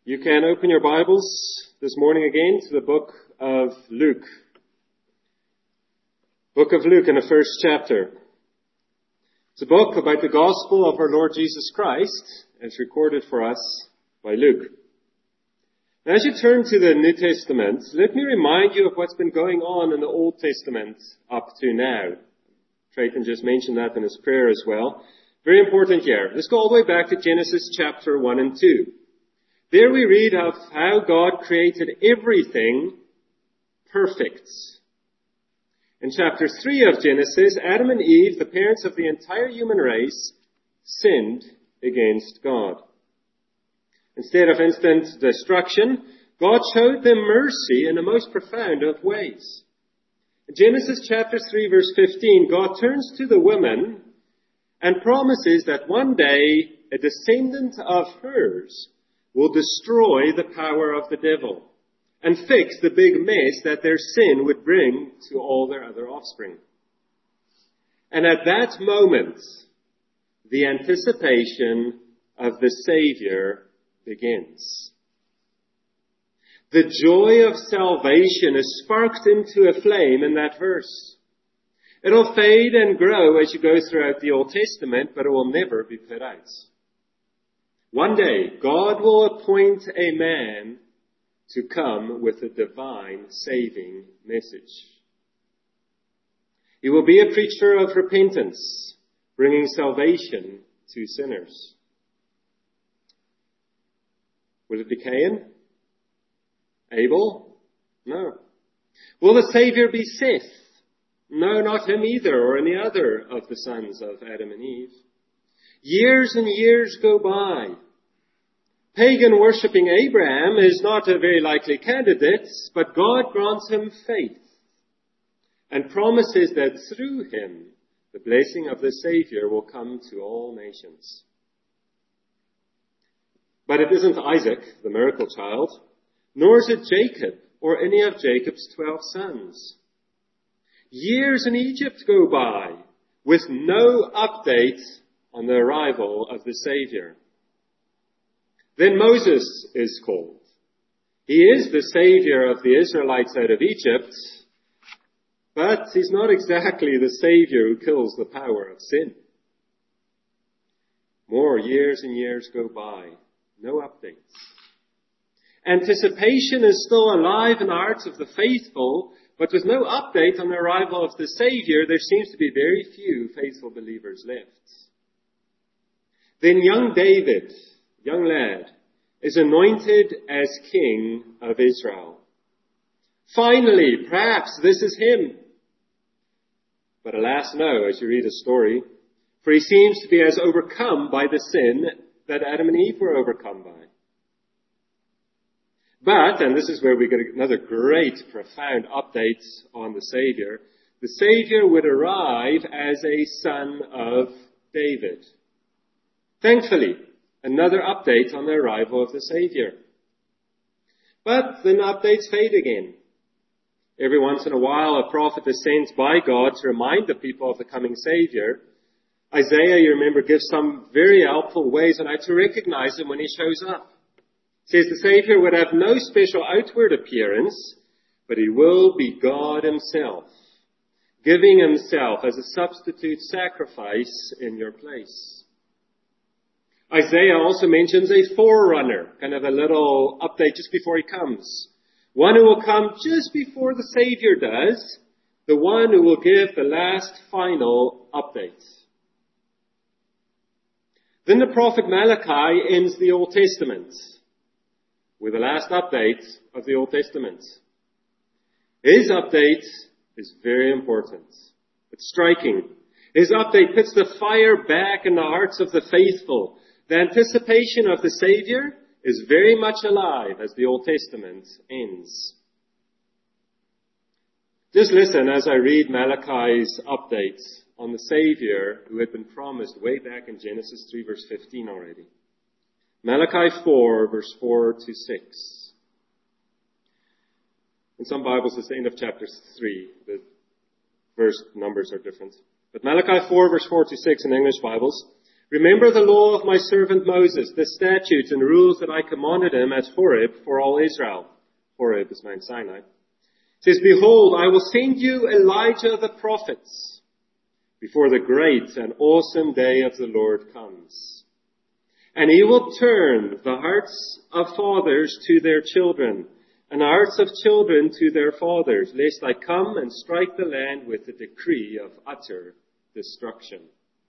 You can open your Bibles this morning again to the book of Luke. Book of Luke in the first chapter. It's a book about the gospel of our Lord Jesus Christ, and it's recorded for us by Luke. Now, as you turn to the New Testament, let me remind you of what's been going on in the Old Testament up to now. Trayton just mentioned that in his prayer as well. Very important here. Let's go all the way back to Genesis chapter 1 and 2. There we read of how God created everything perfect. In chapter 3 of Genesis, Adam and Eve, the parents of the entire human race, sinned against God. Instead of instant destruction, God showed them mercy in the most profound of ways. In Genesis chapter 3 verse 15, God turns to the woman and promises that one day a descendant of hers will destroy the power of the devil and fix the big mess that their sin would bring to all their other offspring. And at that moment, the anticipation of the Savior begins. The joy of salvation is sparked into a flame in that verse. It'll fade and grow as you go throughout the Old Testament, but it will never be put out. One day, God will appoint a man to come with a divine saving message. He will be a preacher of repentance, bringing salvation to sinners. Will it be Cain? Abel? No. Will the Savior be Seth? No, not him either, or any other of the sons of Adam and Eve. Years and years go by. Pagan worshipping Abraham is not a very likely candidate, but God grants him faith and promises that through him the blessing of the Savior will come to all nations. But it isn't Isaac, the miracle child, nor is it Jacob or any of Jacob's 12 sons. Years in Egypt go by with no update on the arrival of the Savior. Then Moses is called. He is the Savior of the Israelites out of Egypt, but he's not exactly the Savior who kills the power of sin. More years and years go by. No updates. Anticipation is still alive in the hearts of the faithful, but with no update on the arrival of the Savior, there seems to be very few faithful believers left. Then young David, young lad, is anointed as king of Israel. Finally, perhaps this is him. But alas no, as you read his story, for he seems to be as overcome by the sin that Adam and Eve were overcome by. But, and this is where we get another great, profound update on the Savior would arrive as a son of David. Thankfully, another update on the arrival of the Savior. But then updates fade again. Every once in a while, a prophet is sent by God to remind the people of the coming Savior. Isaiah, you remember, gives some very helpful ways on how to recognize him when he shows up. Says the Savior would have no special outward appearance, but he will be God himself, giving himself as a substitute sacrifice in your place. Isaiah also mentions a forerunner, kind of a little update just before he comes. One who will come just before the Savior does, the one who will give the last final update. Then the prophet Malachi ends the Old Testament with the last update of the Old Testament. His update is very important. It's striking. His update puts the fire back in the hearts of the faithful. The anticipation of the Savior is very much alive as the Old Testament ends. Just listen as I read Malachi's update on the Savior who had been promised way back in Genesis 3 verse 15 already. Malachi 4, verse 4 to 6. In some Bibles, it's the end of chapter 3. The verse numbers are different. But Malachi 4, verse 4 to 6 in English Bibles. Remember the law of my servant Moses, the statutes and rules that I commanded him at Horeb for all Israel. Horeb is Mount Sinai. It says, behold, I will send you Elijah the prophet before the great and awesome day of the Lord comes. And he will turn the hearts of fathers to their children, and the hearts of children to their fathers, lest I come and strike the land with a decree of utter destruction.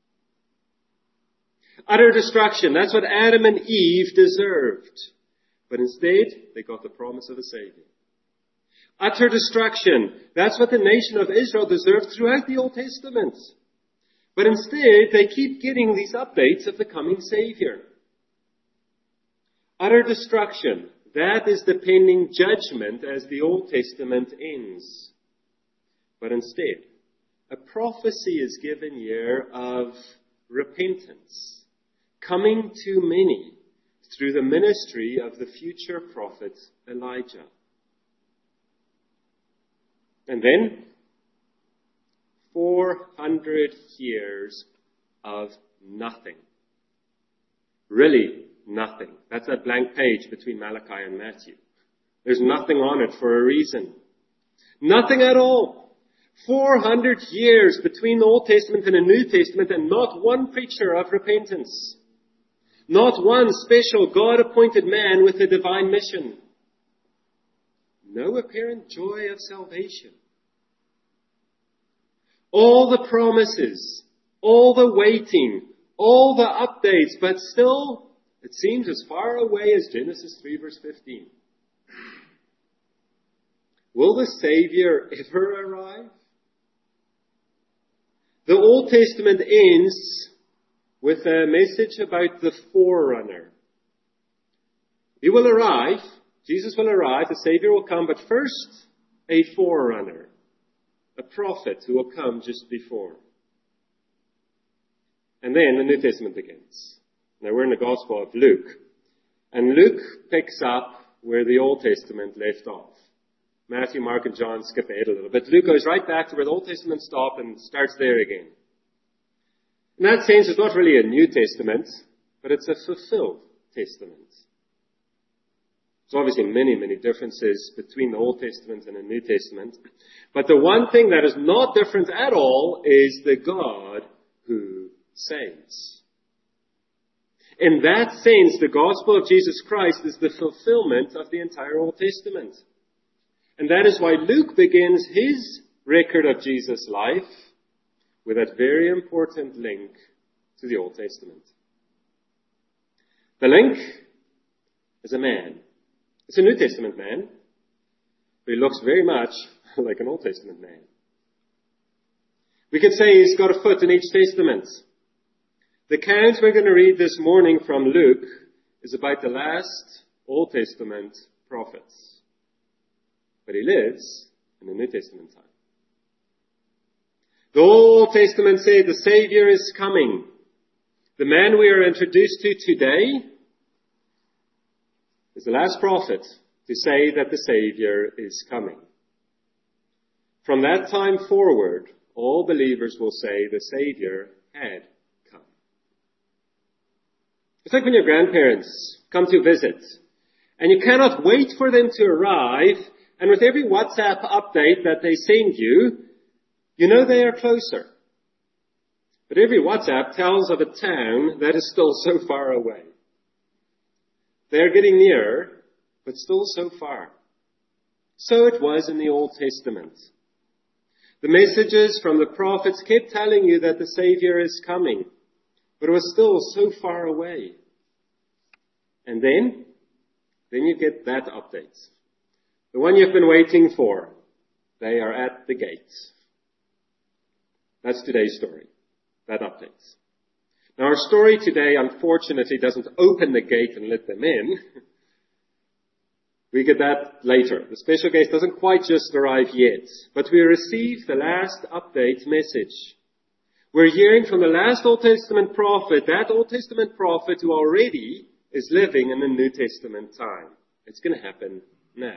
Utter destruction, that's what Adam and Eve deserved. But instead, they got the promise of a Savior. Utter destruction, that's what the nation of Israel deserved throughout the Old Testament. But instead, they keep getting these updates of the coming Savior. Utter destruction, that is the pending judgment as the Old Testament ends. But instead, a prophecy is given here of repentance coming to many through the ministry of the future prophet Elijah. And then, 400 years of nothing. Really nothing. That's that blank page between Malachi and Matthew. There's nothing on it for a reason. Nothing at all. 400 years between the Old Testament and the New Testament, and not one preacher of repentance. Not one special God-appointed man with a divine mission. No apparent joy of salvation. All the promises, all the waiting, all the updates, but still, it seems as far away as Genesis 3 verse 15. Will the Savior ever arrive? The Old Testament ends with a message about the forerunner. He will arrive, Jesus will arrive, the Savior will come, but first, a forerunner, a prophet who will come just before. And then the New Testament begins. Now we're in the Gospel of Luke, and Luke picks up where the Old Testament left off. Matthew, Mark, and John skip ahead a little bit. Luke goes right back to where the Old Testament stopped and starts there again. In that sense, it's not really a New Testament, but it's a fulfilled Testament. There's obviously many, many differences between the Old Testament and the New Testament. But the one thing that is not different at all is the God who saves. In that sense, the gospel of Jesus Christ is the fulfillment of the entire Old Testament. And that is why Luke begins his record of Jesus' life with that very important link to the Old Testament. The link is a man. It's a New Testament man, but he looks very much like an Old Testament man. We could say he's got a foot in each testament. The account we're going to read this morning from Luke is about the last Old Testament prophets. But he lives in the New Testament time. The Old Testament said the Savior is coming. The man we are introduced to today is the last prophet to say that the Savior is coming. From that time forward, all believers will say the Savior had come. It's like when your grandparents come to visit, and you cannot wait for them to arrive, and with every WhatsApp update that they send you, you know they are closer. But every WhatsApp tells of a town that is still so far away. They are getting nearer, but still so far. So it was in the Old Testament. The messages from the prophets kept telling you that the Savior is coming, but it was still so far away. And then you get that update. The one you've been waiting for. They are at the gate. That's today's story. That update. Now our story today, unfortunately, doesn't open the gate and let them in. We get that later. The special guest doesn't quite just arrive yet. But we receive the last update message. We're hearing from the last Old Testament prophet, that Old Testament prophet who already is living in the New Testament time. It's going to happen now.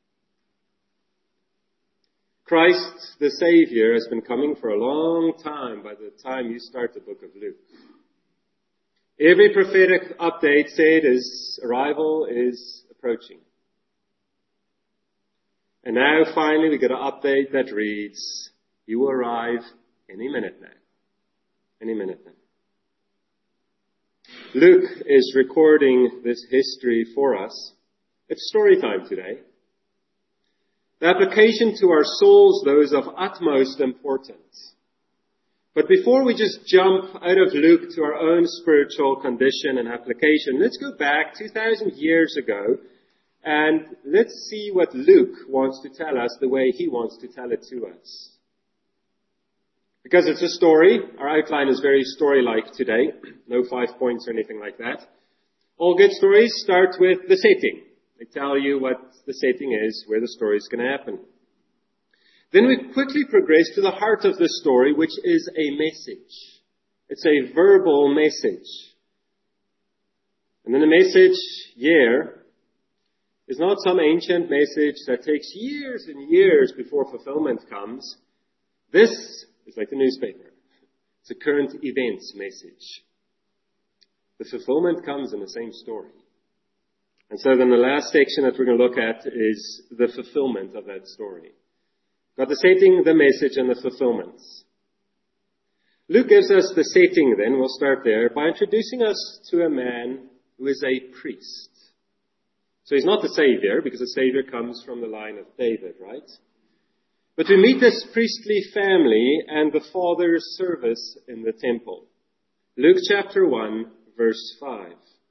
Christ, the Savior, has been coming for a long time by the time you start the book of Luke. Every prophetic update said his arrival is approaching. And now finally we get an update that reads, he will arrive any minute now. Any minute now. Luke is recording this history for us. It's story time today. The application to our souls, though, is of utmost importance. But before we just jump out of Luke to our own spiritual condition and application, let's go back 2,000 years ago and let's see what Luke wants to tell us the way he wants to tell it to us. Because it's a story, our outline is very story-like today. No 5 points or anything like that. All good stories start with the setting. They tell you what the setting is, where the story is going to happen. Then we quickly progress to the heart of the story, which is a message. It's a verbal message. And then the message here is not some ancient message that takes years and years before fulfillment comes. This is like the newspaper. It's a current events message. The fulfillment comes in the same story. And so then the last section that we're going to look at is the fulfillment of that story. Got the setting, the message, and the fulfillments. Luke gives us the setting then, we'll start there, by introducing us to a man who is a priest. So he's not the Savior, because the Savior comes from the line of David, right? But we meet this priestly family and the Father's service in the temple. Luke chapter 1, verse 5.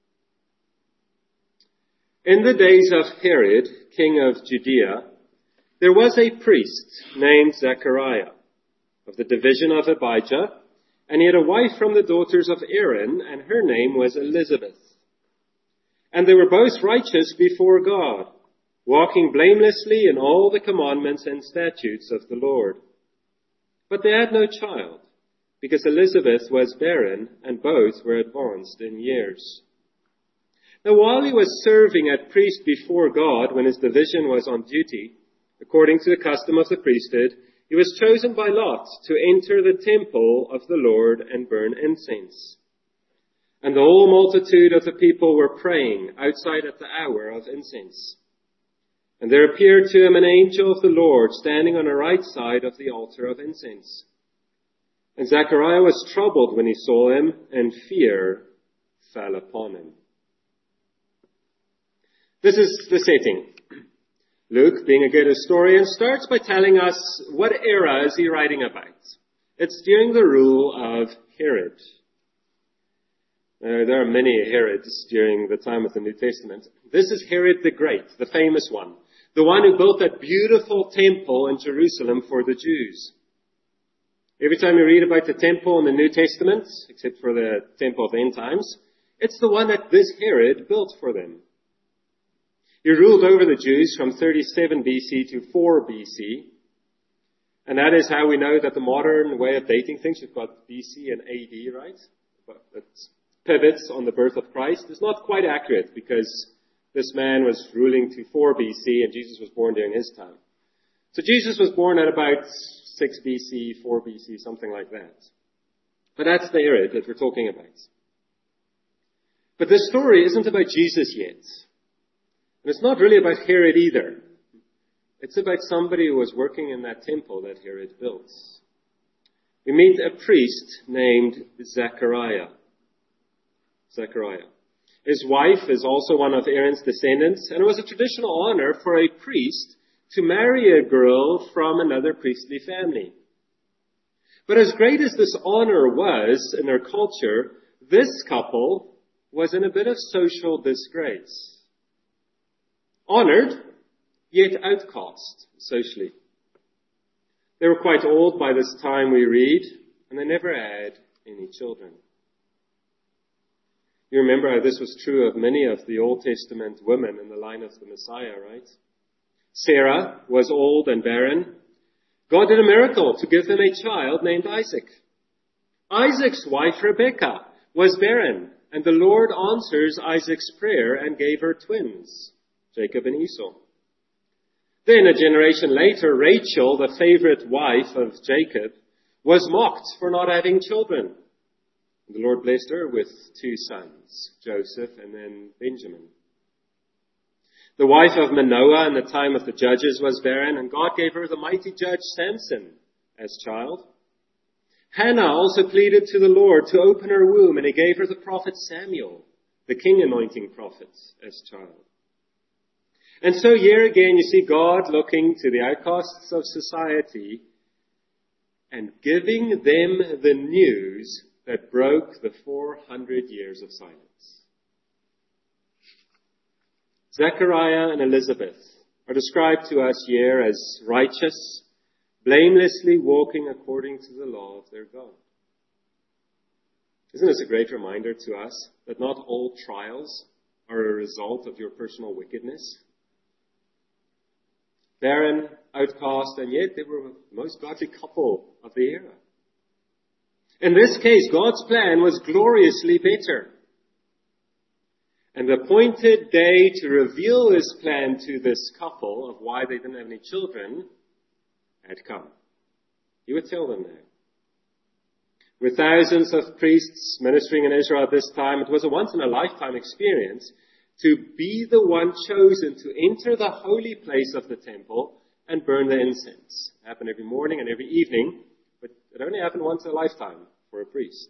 In the days of Herod, king of Judea, there was a priest named Zechariah, of the division of Abijah, and he had a wife from the daughters of Aaron, and her name was Elizabeth. And they were both righteous before God, walking blamelessly in all the commandments and statutes of the Lord. But they had no child, because Elizabeth was barren, and both were advanced in years. Now while he was serving as priest before God, when his division was on duty, according to the custom of the priesthood, he was chosen by lot to enter the temple of the Lord and burn incense. And the whole multitude of the people were praying outside at the hour of incense. And there appeared to him an angel of the Lord standing on the right side of the altar of incense. And Zechariah was troubled when he saw him, and fear fell upon him. This is the setting. Luke, being a good historian, starts by telling us what era is he writing about. It's during the rule of Herod. There are many Herods during the time of the New Testament. This is Herod the Great, the famous one. The one who built that beautiful temple in Jerusalem for the Jews. Every time you read about the temple in the New Testament, except for the temple of the end times, it's the one that this Herod built for them. He ruled over the Jews from 37 BC to 4 BC. And that is how we know that the modern way of dating things, you've got BC and AD, right? But it pivots on the birth of Christ. It's not quite accurate because this man was ruling to 4 BC and Jesus was born during his time. So Jesus was born at about 6 BC, 4 BC, something like that. But that's the era that we're talking about. But this story isn't about Jesus yet. And it's not really about Herod either. It's about somebody who was working in that temple that Herod built. We meet a priest named Zechariah. His wife is also one of Aaron's descendants, and it was a traditional honor for a priest to marry a girl from another priestly family. But as great as this honor was in their culture, this couple was in a bit of social disgrace. Honored, yet outcast socially. They were quite old by this time we read, and they never had any children. You remember how this was true of many of the Old Testament women in the line of the Messiah, right? Sarah was old and barren. God did a miracle to give them a child named Isaac. Isaac's wife, Rebekah, was barren, and the Lord answers Isaac's prayer and gave her twins, Jacob and Esau. Then a generation later, Rachel, the favorite wife of Jacob, was mocked for not having children. The Lord blessed her with 2 sons, Joseph and then Benjamin. The wife of Manoah in the time of the judges was barren, and God gave her the mighty judge Samson as child. Hannah also pleaded to the Lord to open her womb, and he gave her the prophet Samuel, the king-anointing prophet, as child. And so here again you see God looking to the outcasts of society and giving them the news that broke the 400 years of silence. Zechariah and Elizabeth are described to us here as righteous, blamelessly walking according to the law of their God. Isn't this a great reminder to us that not all trials are a result of your personal wickedness? Barren, outcast, and yet they were the most godly couple of the era. In this case, God's plan was gloriously better. And the appointed day to reveal His plan to this couple of why they didn't have any children had come. He would tell them now. With thousands of priests ministering in Israel at this time, it was a once-in-a-lifetime experience to be the one chosen to enter the holy place of the temple and burn the incense. It happened every morning and every evening, but it only happened once in a lifetime for a priest.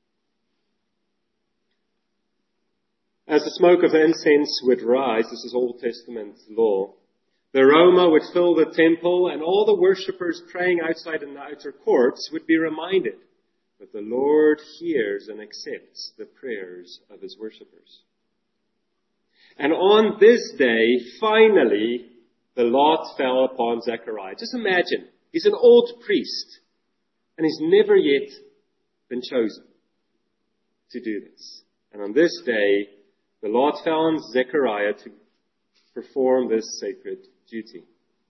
As the smoke of incense would rise, this is Old Testament law, the aroma would fill the temple, and all the worshippers praying outside in the outer courts would be reminded that the Lord hears and accepts the prayers of His worshippers. And on this day, finally, the lot fell upon Zechariah. Just imagine, he's an old priest, and he's never yet been chosen to do this. And on this day, the lot fell on Zechariah to perform this sacred duty.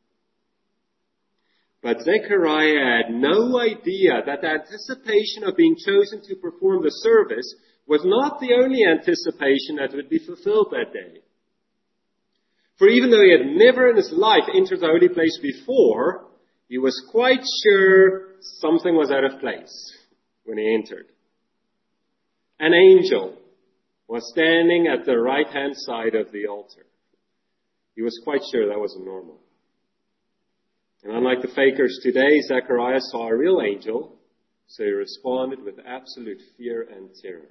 But Zechariah had no idea that the anticipation of being chosen to perform the service was not the only anticipation that would be fulfilled that day. For even though he had never in his life entered the holy place before, he was quite sure something was out of place when he entered. An angel was standing at the right-hand side of the altar. He was quite sure that wasn't normal. And unlike the fakers today, Zechariah saw a real angel, so he responded with absolute fear and terror.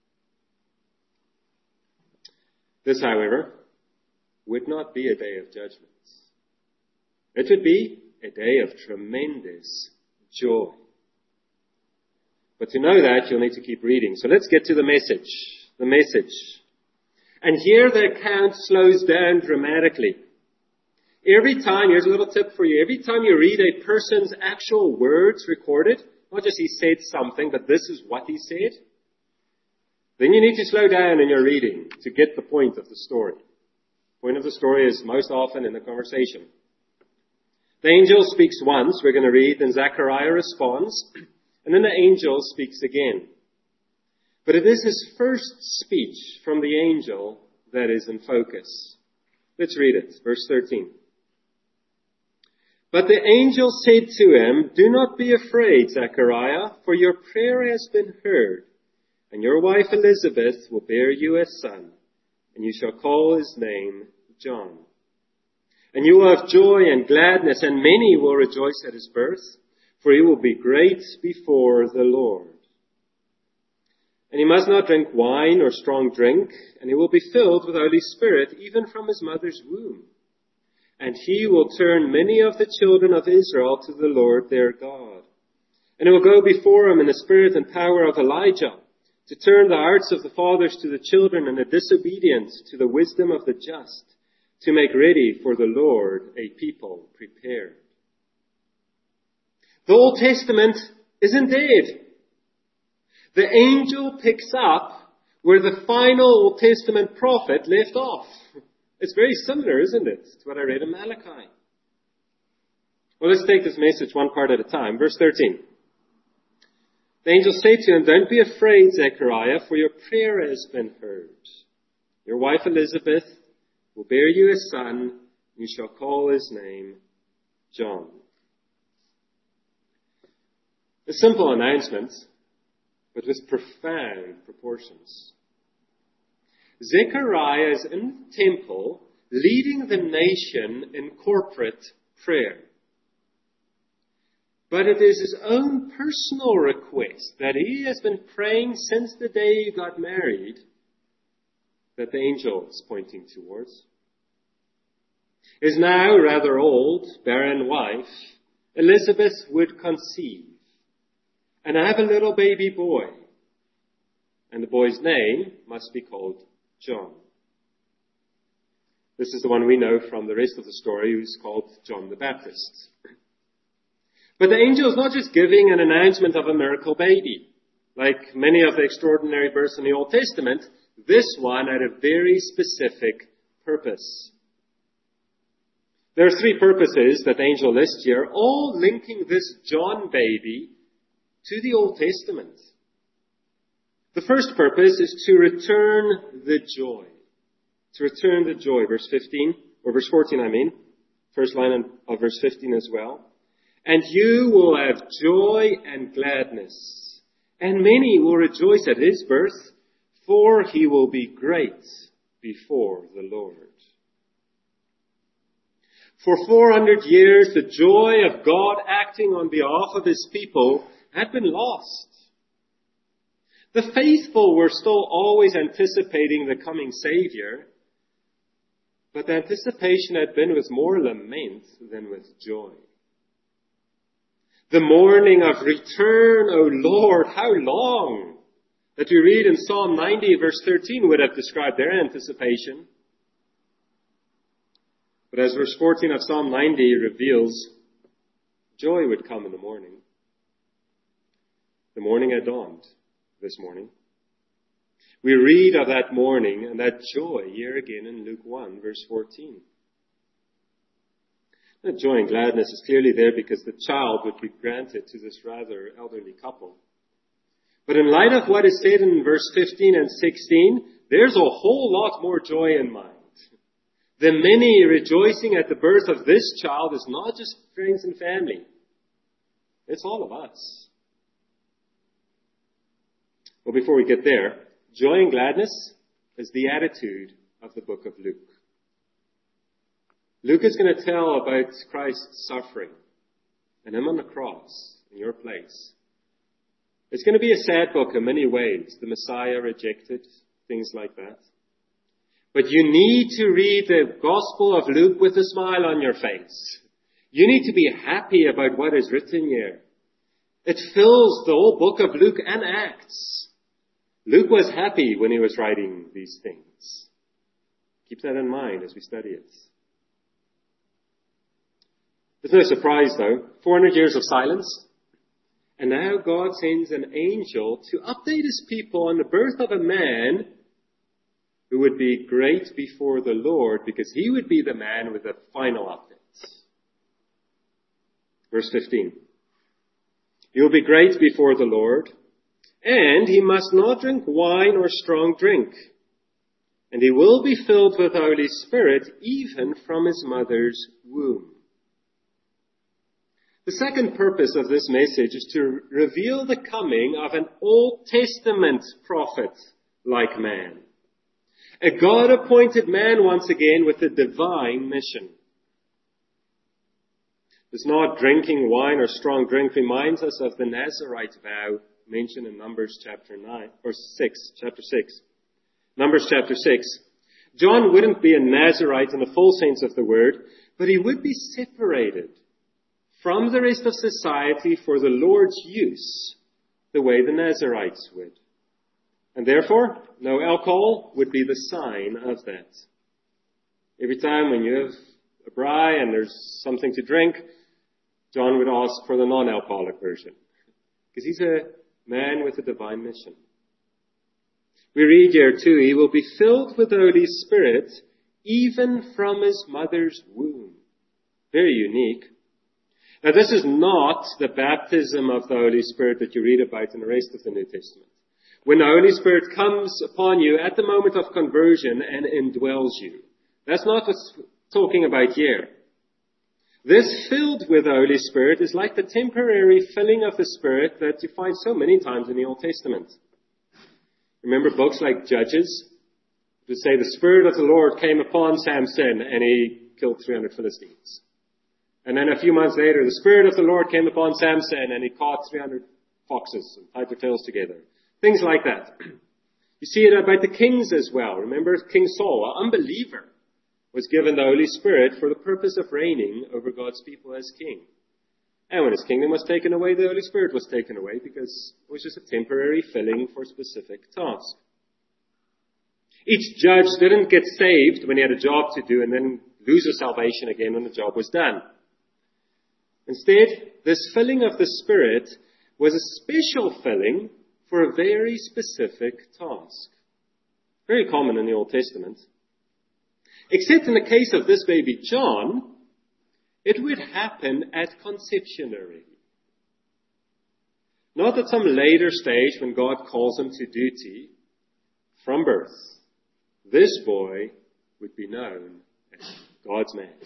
This, however, would not be a day of judgment. It would be a day of tremendous joy. But to know that, you'll need to keep reading. So let's get to the message. The message. And here the account slows down dramatically. Every time, here's a little tip for you, every time you read a person's actual words recorded, not just he said something, but this is what he said, then you need to slow down in your reading to get the point of the story. The point of the story is most often in the conversation. The angel speaks once, we're going to read, then Zechariah responds, and then the angel speaks again. But it is his first speech from the angel that is in focus. Let's read it, verse 13. But the angel said to him, "Do not be afraid, Zechariah, for your prayer has been heard, and your wife Elizabeth will bear you a son, and you shall call his name John. And you will have joy and gladness, and many will rejoice at his birth, for he will be great before the Lord. And he must not drink wine or strong drink, and he will be filled with the Holy Spirit even from his mother's womb. And he will turn many of the children of Israel to the Lord their God. And he will go before him in the spirit and power of Elijah, to turn the hearts of the fathers to the children and the disobedient to the wisdom of the just, to make ready for the Lord a people prepared." The Old Testament isn't dead. The angel picks up where the final Old Testament prophet left off. It's very similar, isn't it, to what I read in Malachi? Well, let's take this message one part at a time. Verse 13. The angel said to him, "Don't be afraid, Zechariah, for your prayer has been heard. Your wife Elizabeth will bear you a son, and you shall call his name John." A simple announcement, but with profound proportions. Zechariah is in the temple, leading the nation in corporate prayer. But it is his own personal request that he has been praying since the day he got married that the angel is pointing towards. His now rather old, barren wife, Elizabeth, would conceive and have a little baby boy. And the boy's name must be called John. This is the one we know from the rest of the story, who's called John the Baptist. But the angel is not just giving an announcement of a miracle baby. Like many of the extraordinary births in the Old Testament, this one had a very specific purpose. There are three purposes that the angel lists here, all linking this John baby to the Old Testament. The first purpose is to return the joy. To return the joy. Verse 14, First line of verse 15 as well. And you will have joy and gladness, and many will rejoice at his birth, for he will be great before the Lord. For 400 years, the joy of God acting on behalf of his people had been lost. The faithful were still always anticipating the coming Savior, but the anticipation had been with more lament than with joy. The morning of return, O Lord, how long? That we read in Psalm 90 verse 13 would have described their anticipation. But as verse 14 of Psalm 90 reveals, joy would come in the morning. The morning had dawned this morning. We read of that morning and that joy here again in Luke 1 verse 14. The joy and gladness is clearly there because the child would be granted to this rather elderly couple. But in light of what is said in verse 15 and 16, there's a whole lot more joy in mind. The many rejoicing at the birth of this child is not just friends and family. It's all of us. Well, before we get there, joy and gladness is the attitude of the book of Luke. Luke is going to tell about Christ's suffering and him on the cross in your place. It's going to be a sad book in many ways. The Messiah rejected, things like that. But you need to read the Gospel of Luke with a smile on your face. You need to be happy about what is written here. It fills the whole book of Luke and Acts. Luke was happy when he was writing these things. Keep that in mind as we study it. There's no surprise, though. 400 years of silence. And now God sends an angel to update his people on the birth of a man who would be great before the Lord because he would be the man with the final update. Verse 15. He will be great before the Lord, and he must not drink wine or strong drink. And he will be filled with the Holy Spirit even from his mother's womb. The second purpose of this message is to reveal the coming of an Old Testament prophet-like man. A God-appointed man once again with a divine mission. This not drinking wine or strong drink reminds us of the Nazirite vow mentioned in Numbers chapter 6. Numbers chapter 6. John wouldn't be a Nazirite in the full sense of the word, but he would be separated from the rest of society for the Lord's use, the way the Nazirites would. And therefore, no alcohol would be the sign of that. Every time when you have a braai and there's something to drink, John would ask for the non-alcoholic version. Because he's a man with a divine mission. We read here too, he will be filled with the Holy Spirit even from his mother's womb. Very unique. Now this is not the baptism of the Holy Spirit that you read about in the rest of the New Testament. When the Holy Spirit comes upon you at the moment of conversion and indwells you. That's not what's talking about here. This filled with the Holy Spirit is like the temporary filling of the Spirit that you find so many times in the Old Testament. Remember books like Judges? It would say the Spirit of the Lord came upon Samson and he killed 300 Philistines. And then a few months later, the Spirit of the Lord came upon Samson and he caught 300 foxes and tied their tails together. Things like that. You see it about the kings as well. Remember King Saul, an unbeliever, was given the Holy Spirit for the purpose of reigning over God's people as king. And when his kingdom was taken away, the Holy Spirit was taken away because it was just a temporary filling for a specific task. Each judge didn't get saved when he had a job to do and then lose his salvation again when the job was done. Instead, this filling of the Spirit was a special filling for a very specific task. Very common in the Old Testament. Except in the case of this baby John, it would happen at conception already. Not at some later stage when God calls him to duty. From birth, this boy would be known as God's man.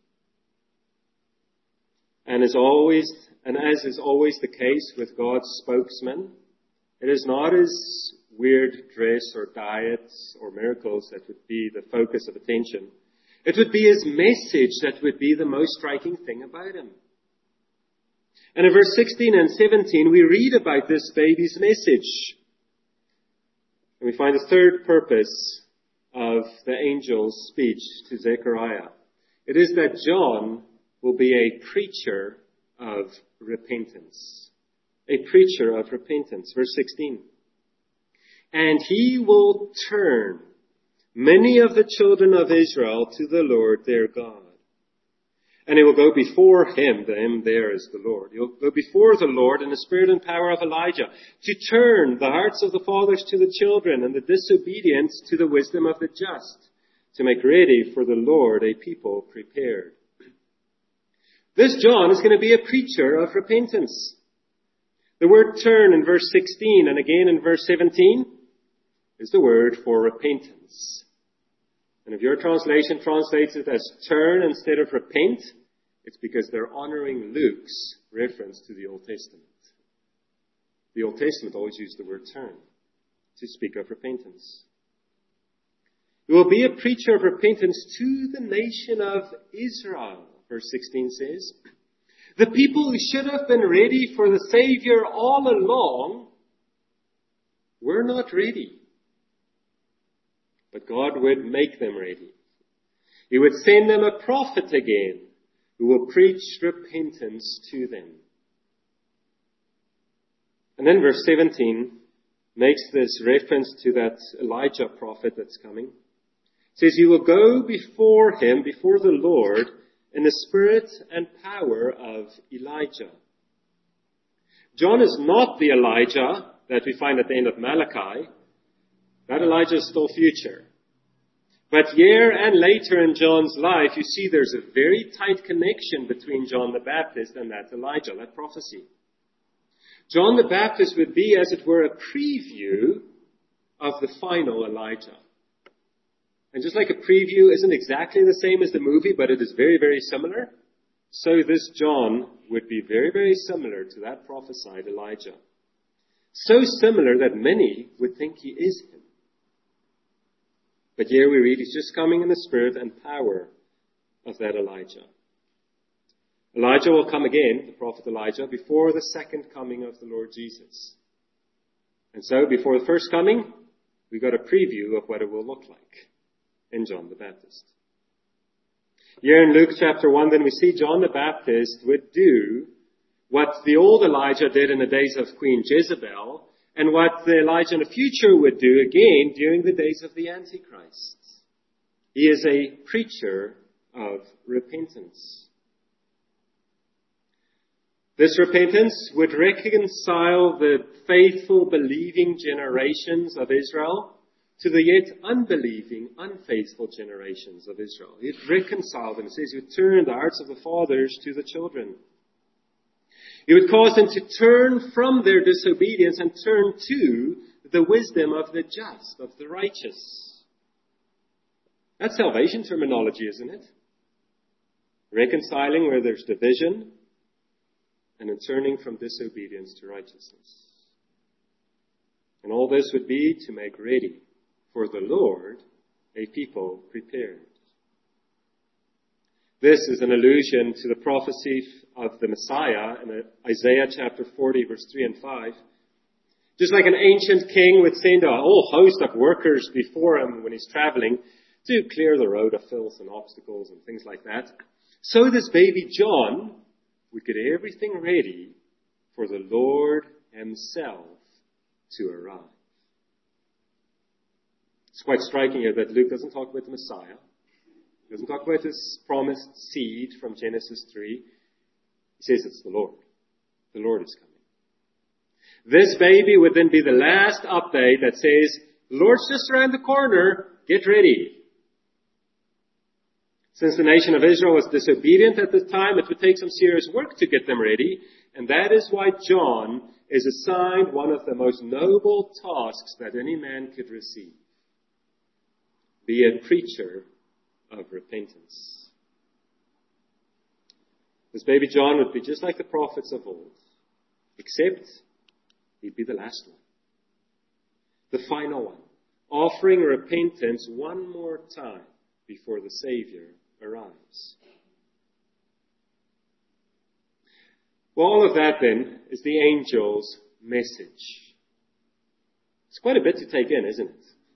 And as is always the case with God's spokesman, it is not his weird dress or diets or miracles that would be the focus of attention. It would be his message that would be the most striking thing about him. And in verse 16 and 17, we read about this baby's message. And we find the third purpose of the angel's speech to Zechariah. It is that John will be a preacher of repentance. A preacher of repentance. Verse 16. And he will turn many of the children of Israel to the Lord their God. And he will go before him, the him there is the Lord. He will go before the Lord in the spirit and power of Elijah, to turn the hearts of the fathers to the children and the disobedient to the wisdom of the just, to make ready for the Lord a people prepared. This John is going to be a preacher of repentance. The word turn in verse 16 and again in verse 17 is the word for repentance. And if your translation translates it as turn instead of repent, it's because they're honoring Luke's reference to the Old Testament. The Old Testament always used the word turn to speak of repentance. He will be a preacher of repentance to the nation of Israel. Verse 16 says, the people who should have been ready for the Savior all along were not ready. But God would make them ready. He would send them a prophet again who will preach repentance to them. And then verse 17 makes this reference to that Elijah prophet that's coming. It says, you will go before him, before the Lord, in the spirit and power of Elijah. John is not the Elijah that we find at the end of Malachi. That Elijah is still future. But year and later in John's life, you see there's a very tight connection between John the Baptist and that Elijah, that prophecy. John the Baptist would be, as it were, a preview of the final Elijah. And just like a preview isn't exactly the same as the movie, but it is very, very similar, so this John would be very, very similar to that prophesied Elijah. So similar that many would think he is him. But here we read he's just coming in the spirit and power of that Elijah. Elijah will come again, the prophet Elijah, before the second coming of the Lord Jesus. And so before the first coming, we got a preview of what it will look like in John the Baptist. Here in Luke chapter 1, then we see John the Baptist would do what the old Elijah did in the days of Queen Jezebel, and what the Elijah in the future would do again during the days of the Antichrist. He is a preacher of repentance. This repentance would reconcile the faithful, believing generations of Israel to the yet unbelieving, unfaithful generations of Israel. It reconciled them. It says, you turn the hearts of the fathers to the children. He would cause them to turn from their disobedience and turn to the wisdom of the just, of the righteous. That's salvation terminology, isn't it? reconciling where there's division, and in turning from disobedience to righteousness. And all this would be to make ready for the Lord a people prepared. This is an allusion to the prophecy of the Messiah in Isaiah chapter 40, verse 3 and 5. Just like an ancient king would send a whole host of workers before him when he's traveling to clear the road of filth and obstacles and things like that, so this baby John would get everything ready for the Lord himself to arrive. It's quite striking here that Luke doesn't talk about the Messiah. He doesn't talk about this promised seed from Genesis 3. He says it's the Lord. The Lord is coming. This baby would then be the last update that says, the Lord's just around the corner, get ready. Since the nation of Israel was disobedient at the time, it would take some serious work to get them ready, and that is why John is assigned one of the most noble tasks that any man could receive. Be a preacher of repentance. This baby John would be just like the prophets of old, except he'd be the last one, the final one, offering repentance one more time before the Savior arrives. Well, all of that then is the angel's message. It's quite a bit to take in, isn't it?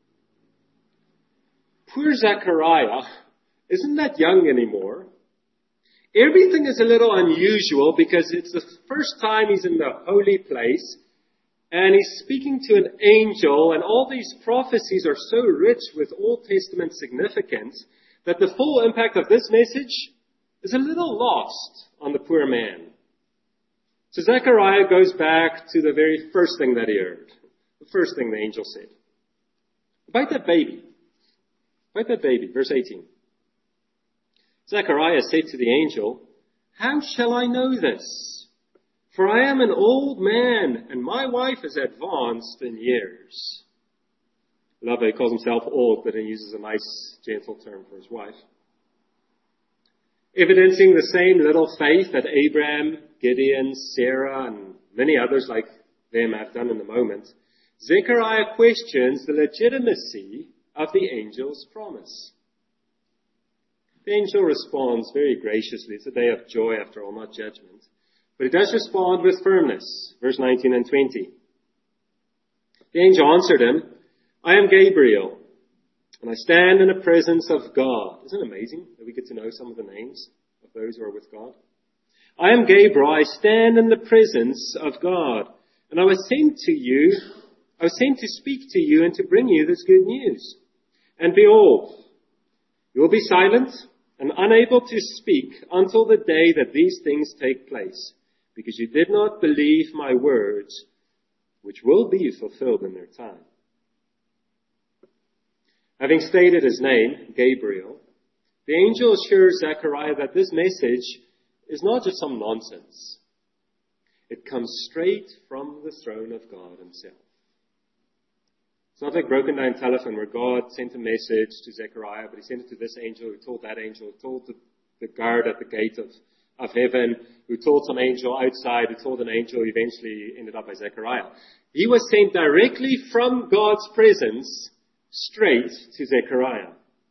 Poor Zechariah isn't that young anymore. Everything is a little unusual because it's the first time he's in the holy place and he's speaking to an angel, and all these prophecies are so rich with Old Testament significance that the full impact of this message is a little lost on the poor man. So Zechariah goes back to the very first thing that he heard, the first thing the angel said. About that baby. About that baby, verse 18. Zechariah said to the angel, "How shall I know this? For I am an old man, and my wife is advanced in years." I love that he calls himself old, but he uses a nice, gentle term for his wife. Evidencing the same little faith that Abraham, Gideon, Sarah, and many others like them have done in the moment, Zechariah questions the legitimacy of the angel's promise. The angel responds very graciously. It's a day of joy after all, not judgment. But he does respond with firmness. Verse 19 and 20. The angel answered him, "I am Gabriel, and I stand in the presence of God." Isn't it amazing that we get to know some of the names of those who are with God? "I am Gabriel, I stand in the presence of God, and I was sent to speak to you and to bring you this good news. And behold, you will be silent and unable to speak until the day that these things take place, because you did not believe my words, which will be fulfilled in their time." Having stated his name, Gabriel, the angel assures Zechariah that this message is not just some nonsense. It comes straight from the throne of God himself. It's not like broken down telephone where God sent a message to Zechariah, but he sent it to this angel who told that angel, who told the guard at the gate of heaven, who told some angel outside, who told an angel who eventually ended up by Zechariah. He was sent directly from God's presence straight to Zechariah.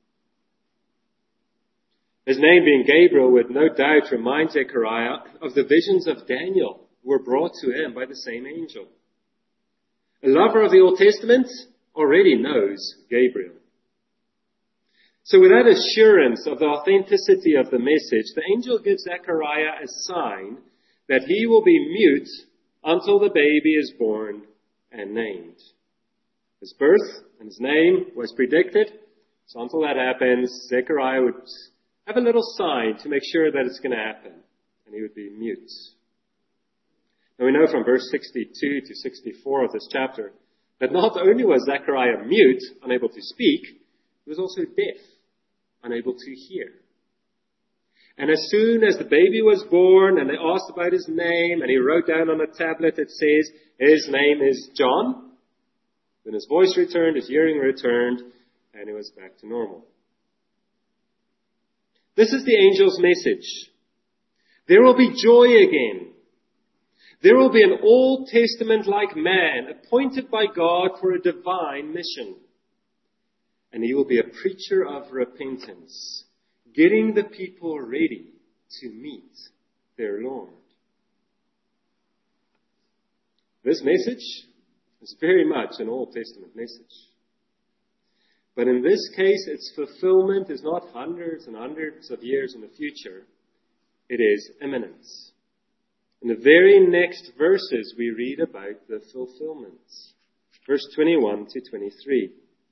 His name being Gabriel would no doubt remind Zechariah of the visions of Daniel who were brought to him by the same angel. A lover of the Old Testament already knows Gabriel. So with that assurance of the authenticity of the message, the angel gives Zechariah a sign that he will be mute until the baby is born and named. His birth and his name was predicted, so until that happens, Zechariah would have a little sign to make sure that it's going to happen, and he would be mute. Now we know from verse 62 to 64 of this chapter that not only was Zechariah mute, unable to speak, he was also deaf, unable to hear. And as soon as the baby was born and they asked about his name and he wrote down on a tablet, it says, his name is John. Then his voice returned, his hearing returned, and he was back to normal. This is the angel's message. There will be joy again. There will be an Old Testament-like man appointed by God for a divine mission. And he will be a preacher of repentance, getting the people ready to meet their Lord. This message is very much an Old Testament message. But in this case, its fulfillment is not hundreds and hundreds of years in the future. It is imminent. In the very next verses, we read about the fulfillment. Verse 21 to 23.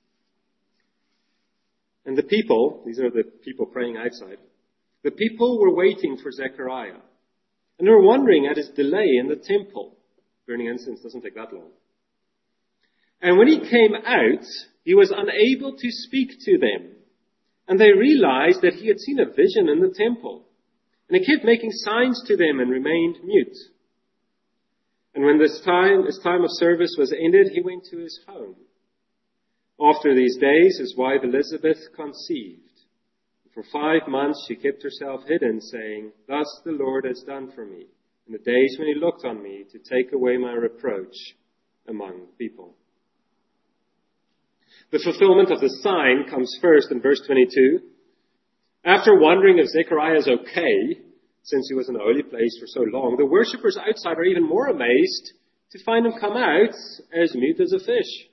And the people, these are the people praying outside, the people were waiting for Zechariah. And they were wondering at his delay in the temple. Burning incense doesn't take that long. And when he came out, he was unable to speak to them. And they realized that he had seen a vision in the temple. And he kept making signs to them and remained mute. And when his time of service was ended, he went to his home. After these days, his wife Elizabeth conceived. For 5 months she kept herself hidden, saying, "Thus the Lord has done for me, in the days when he looked on me to take away my reproach among people." The fulfillment of the sign comes first in verse 22. After wondering if Zechariah is okay, since he was in the holy place for so long, the worshippers outside are even more amazed to find him come out as mute as a fish.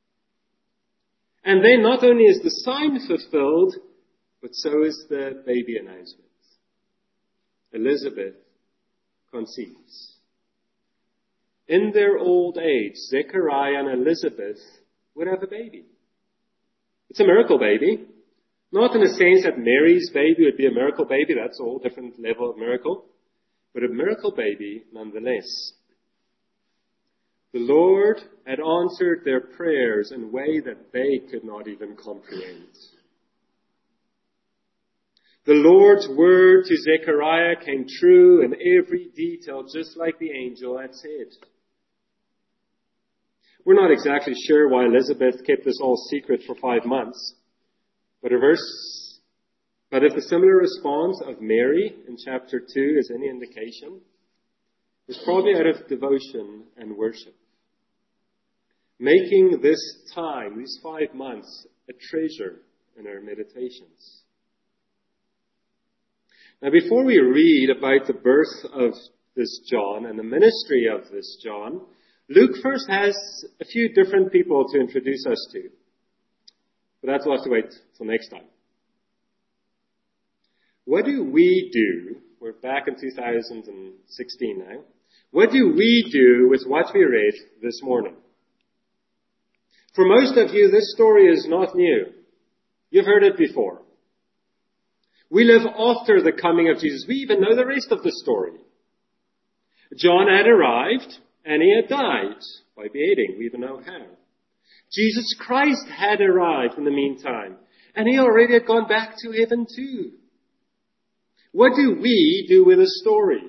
And then not only is the sign fulfilled, but so is the baby announcement. Elizabeth conceives. In their old age, Zechariah and Elizabeth would have a baby. It's a miracle baby. Not in the sense that Mary's baby would be a miracle baby. That's a whole different level of miracle. But a miracle baby nonetheless. The Lord had answered their prayers in a way that they could not even comprehend. The Lord's word to Zechariah came true in every detail, just like the angel had said. We're not exactly sure why Elizabeth kept this all secret for 5 months. But if the similar response of Mary in chapter 2 is any indication, it's probably out of devotion and worship. Making this time, these 5 months, a treasure in our meditations. Now, before we read about the birth of this John and the ministry of this John, Luke first has a few different people to introduce us to. But that's we'll have to wait till next time. What do we do? We're back in 2016 now. What do we do with what we read this morning? For most of you, this story is not new. You've heard it before. We live after the coming of Jesus. We even know the rest of the story. John had arrived and he had died by beheading. We even know how. Jesus Christ had arrived in the meantime, and he already had gone back to heaven too. What do we do with the story?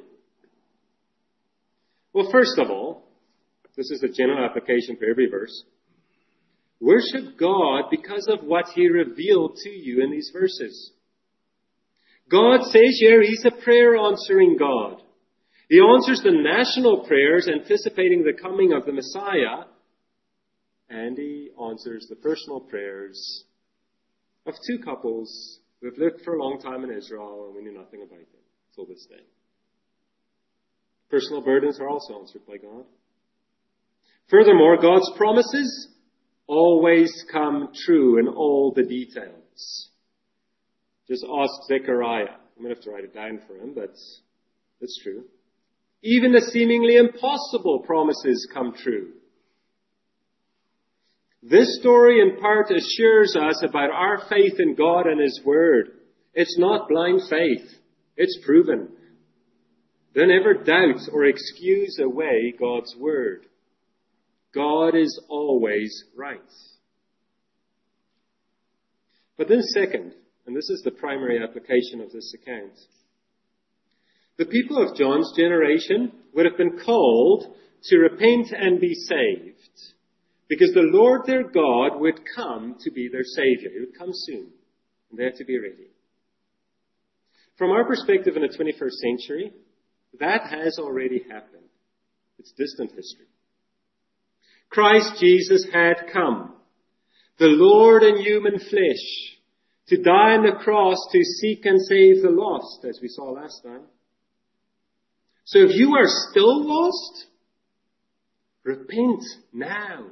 Well, first of all, this is the general application for every verse. Worship God because of what he revealed to you in these verses. God says here he's a prayer answering God. He answers the national prayers anticipating the coming of the Messiah, and he answers the personal prayers of 2 couples who have lived for a long time in Israel and we knew nothing about them till this day. Personal burdens are also answered by God. Furthermore, God's promises always come true in all the details. Just ask Zechariah. I'm going to have to write it down for him, but it's true. Even the seemingly impossible promises come true. This story in part assures us about our faith in God and his word. It's not blind faith. It's proven. Don't ever doubt or excuse away God's word. God is always right. But then second, and this is the primary application of this account, the people of John's generation would have been called to repent and be saved, because the Lord their God would come to be their Savior. He would come soon, and they had to be ready. From our perspective in the 21st century, that has already happened. It's distant history. Christ Jesus had come, the Lord in human flesh, to die on the cross to seek and save the lost, as we saw last time. So if you are still lost, repent now.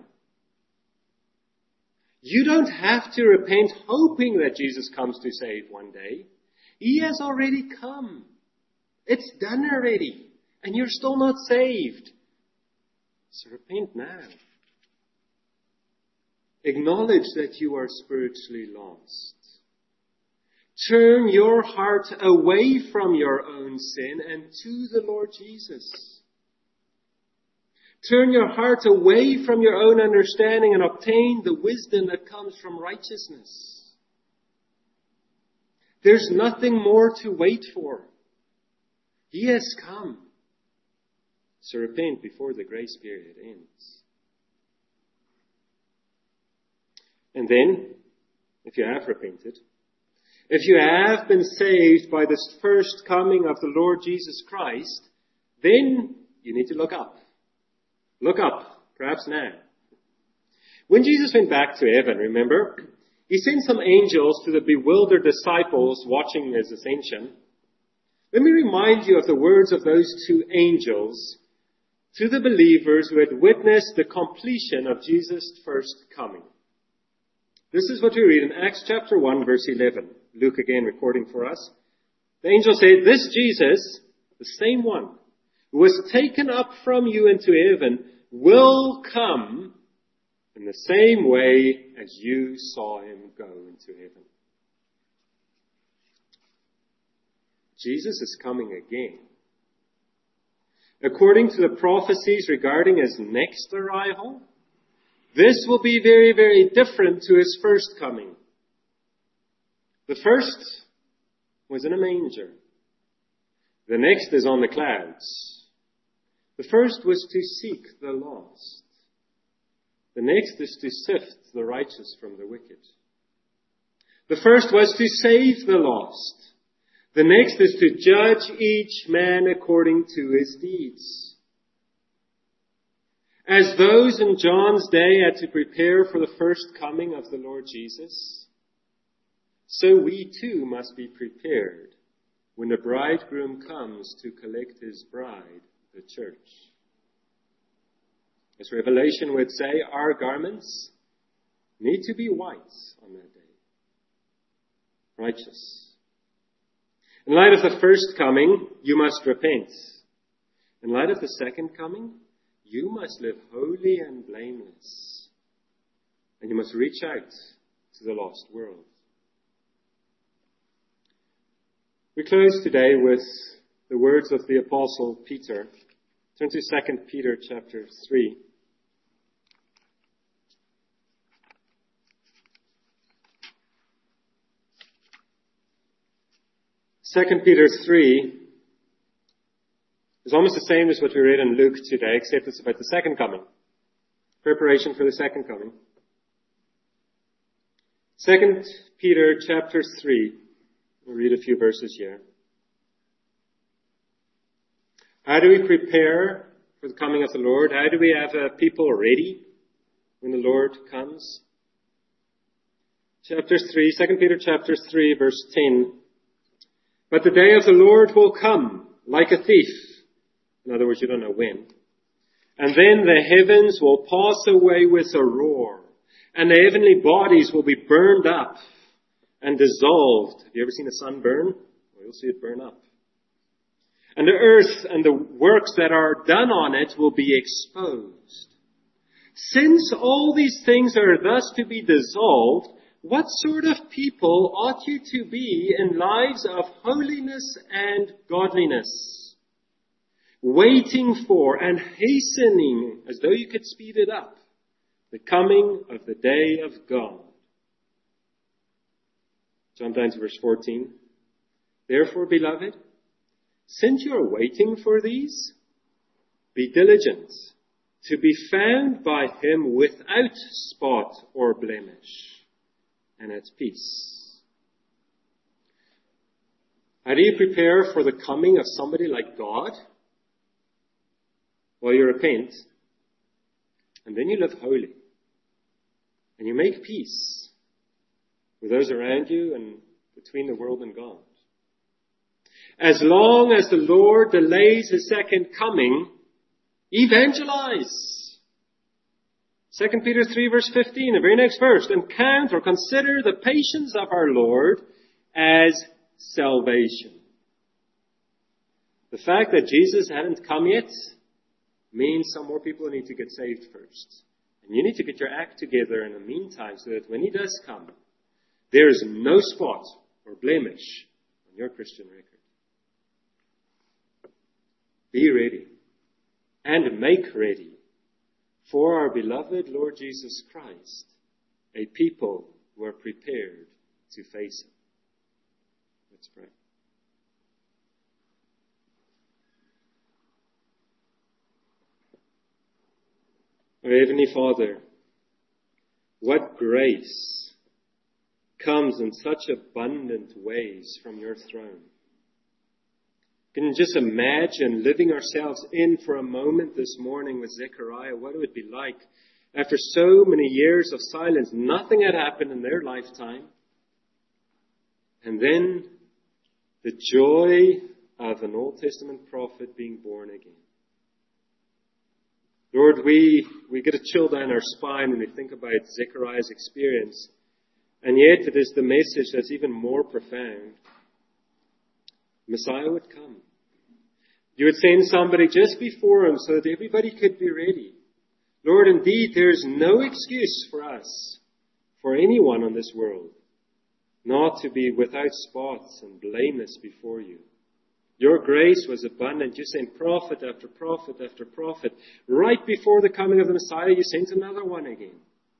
You don't have to repent hoping that Jesus comes to save one day. He has already come. It's done already. And you're still not saved. So repent now. Acknowledge that you are spiritually lost. Turn your heart away from your own sin and to the Lord Jesus. Turn your heart away from your own understanding and obtain the wisdom that comes from righteousness. There's nothing more to wait for. He has come. So repent before the grace period ends. And then, if you have repented, if you have been saved by this first coming of the Lord Jesus Christ, then you need to look up. Look up, perhaps now. When Jesus went back to heaven, remember, he sent some angels to the bewildered disciples watching his ascension. Let me remind you of the words of those two angels to the believers who had witnessed the completion of Jesus' first coming. This is what we read in Acts chapter 1, verse 11. Luke again recording for us. The angel said, "This Jesus, the same one, who was taken up from you into heaven, will come in the same way as you saw him go into heaven." Jesus is coming again. According to the prophecies regarding his next arrival, this will be very, very different to his first coming. The first was in a manger. The next is on the clouds. The first was to seek the lost. The next is to sift the righteous from the wicked. The first was to save the lost. The next is to judge each man according to his deeds. As those in John's day had to prepare for the first coming of the Lord Jesus, so we too must be prepared when the bridegroom comes to collect his bride, the church. As Revelation would say, our garments need to be white on that day. Righteous. In light of the first coming, you must repent. In light of the second coming, you must live holy and blameless. And you must reach out to the lost world. We close today with the words of the Apostle Peter. Turn to 2 Peter chapter 3. 2 Peter 3 is almost the same as what we read in Luke today, except it's about the second coming. Preparation for the second coming. 2 Peter chapter 3. We'll read a few verses here. How do we prepare for the coming of the Lord? How do we have people ready when the Lord comes? Chapter 3, 2 Peter chapter 3, verse 10. But the day of the Lord will come like a thief. In other words, you don't know when. And then the heavens will pass away with a roar, and the heavenly bodies will be burned up and dissolved. Have you ever seen a sun burn? Well, you'll see it burn up. And the earth and the works that are done on it will be exposed. Since all these things are thus to be dissolved, what sort of people ought you to be in lives of holiness and godliness, waiting for and hastening, as though you could speed it up, the coming of the day of God? Jump down to verse 14. Therefore, beloved, since you are waiting for these, be diligent to be found by him without spot or blemish, and at peace. How do you prepare for the coming of somebody like God? Well, you repent, and then you live holy. And you make peace with those around you and between the world and God. As long as the Lord delays His second coming, evangelize. 2 Peter 3 verse 15, the very next verse. And count or consider the patience of our Lord as salvation. The fact that Jesus hadn't come yet means some more people need to get saved first. And you need to get your act together in the meantime so that when He does come, there is no spot or blemish on your Christian record. Be ready and make ready for our beloved Lord Jesus Christ, a people who are prepared to face Him. Let's pray. Our Heavenly Father, what grace comes in such abundant ways from your throne. Can you just imagine living ourselves in for a moment this morning with Zechariah, what it would be like after so many years of silence. Nothing had happened in their lifetime. And then the joy of an Old Testament prophet being born again. Lord, we get a chill down our spine when we think about Zechariah's experience. And yet it is the message that's even more profound. Messiah would come. You would send somebody just before Him so that everybody could be ready. Lord, indeed, there is no excuse for us, for anyone on this world, not to be without spots and blameless before You. Your grace was abundant. You sent prophet after prophet after prophet. Right before the coming of the Messiah, You sent another one again.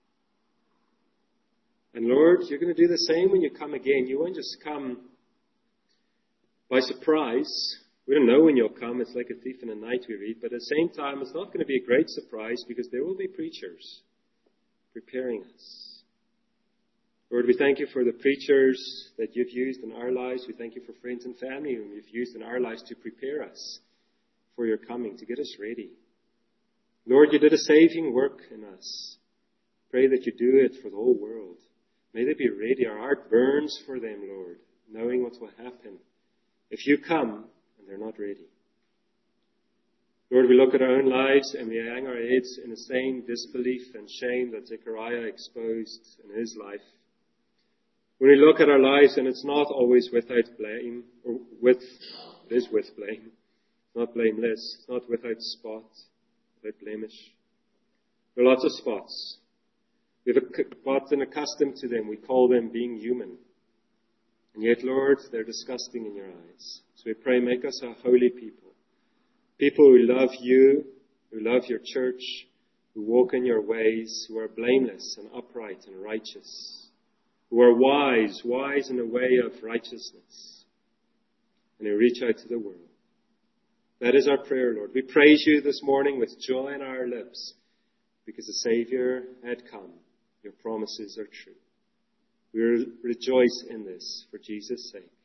And Lord, You're going to do the same when You come again. You won't just come by surprise. We don't know when You'll come. It's like a thief in the night, we read. But at the same time, it's not going to be a great surprise because there will be preachers preparing us. Lord, we thank You for the preachers that You've used in our lives. We thank You for friends and family whom You've used in our lives to prepare us for Your coming, to get us ready. Lord, You did a saving work in us. Pray that You do it for the whole world. May they be ready. Our heart burns for them, Lord, knowing what will happen if You come and they're not ready. Lord, we look at our own lives and we hang our heads in the same disbelief and shame that Zechariah exposed in his life. When we look at our lives, and it's not always without blame, it is with blame, not blameless, it's not without spot, without blemish. There are lots of spots. We've gotten accustomed to them. We call them being human. And yet, Lord, they're disgusting in Your eyes. So we pray, make us a holy people. People who love You, who love Your church, who walk in Your ways, who are blameless and upright and righteous. Who are wise in the way of righteousness, and who reach out to the world. That is our prayer, Lord. We praise You this morning with joy in our lips, because the Savior had come. Your promises are true. We rejoice in this for Jesus' sake.